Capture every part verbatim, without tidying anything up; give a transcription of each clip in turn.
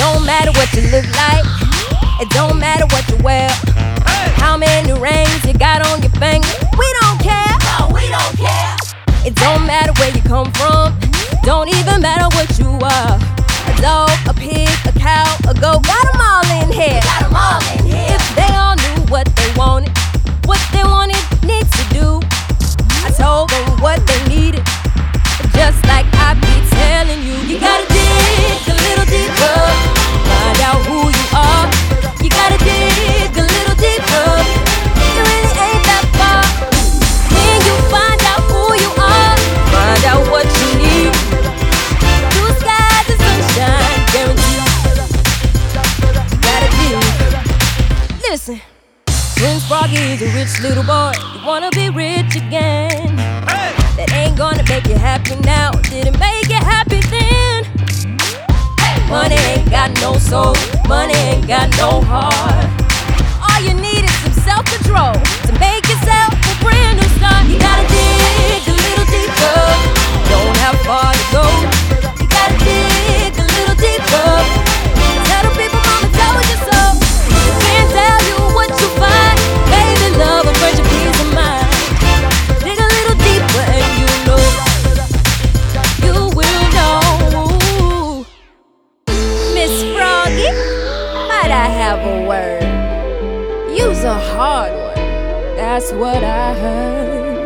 don't matter what you look like. It don't matter what you wear. How many rings you got on your finger. We don't care. No, we don't care. It don't matter where you come from. Don't even matter what you are. A dog, a pig, a cow, a goat. Got them all in here. Got 'em all in here. If they all knew what they wanted, what they wanted needs to do. I told them what they needed. Just like I be telling you, you gotta dig a little deeper. Find out who you are. You gotta dig a little deeper. It really ain't that far. When you find out who you are, find out what you need. Blue skies and sunshine, guaranteed. You gotta dig. Listen, Prince Froggy is a rich little boy. You wanna be rich again. That ain't gonna make you happy now. Didn't make you happy then. Money ain't got no soul. Money ain't got no heart. All you need is some self-control to make yourself a brand new start. You gotta dig a little deeper. Don't have far to go. You gotta dig a little deeper. Tell the people mama told you so. Can't tell you what you find. Baby, love and friendship, peace of mind. Dig a little deeper and you know, you will know. Miss Froggy, might I have a word? You's a hard one, that's what I heard.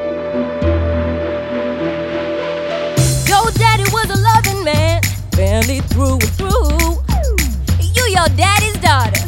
Your daddy was a loving man, family through and through. You your daddy's daughter,